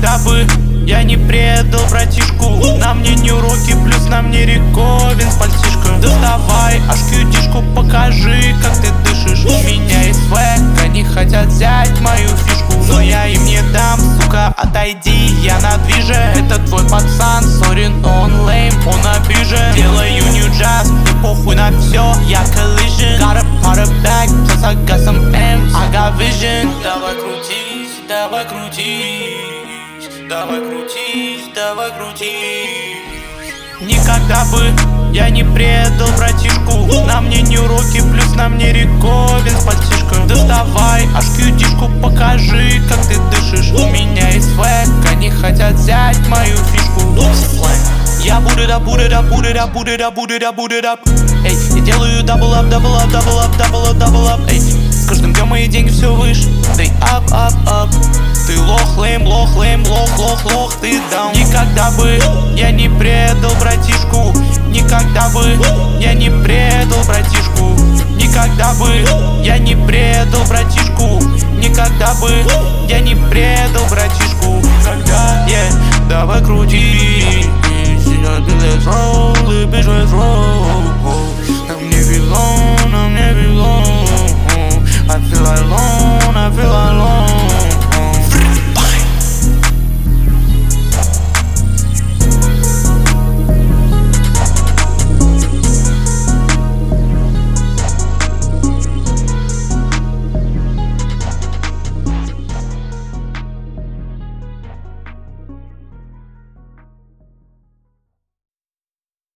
Никогда бы я не предал братишку. На мне не уроки, плюс на мне Риковин с пальтишко. Доставай HQ-дишку, покажи, как ты дышишь. У меня есть свек, они хотят взять мою фишку, но я им не дам, сука, отойди, я на движе. Это твой пацан, сори, но он лейм, он обижен. Делаю new jazz, мне похуй на все, я collision. Got a part of back, plus I got some M's, I got vision. Давай крутись, давай крутись, давай крутись, давай крутись. Никогда бы я не предал братишку. На мне не уроки, плюс на мне Риковин с пальтишко. Доставай HQ-дишку, покажи, как ты дышишь. У меня есть свек, они хотят взять мою фишку. Я boot it up, boot it up, boot it up, boot it up, boot it up, boot it up. Эй, я делаю double up, double up, double up, double up, double up. Эй, с каждым днем мои деньги все выше. They up, up, up. Ты лох, лейм, лох, лейм, лох, лох, лох, ты даун. Никогда бы я не предал братишку. Никогда бы я не предал братишку. Никогда бы я не предал братишку. Никогда бы я не предал братишку. Когда, давай крути. Let's roll, bitch, let's roll.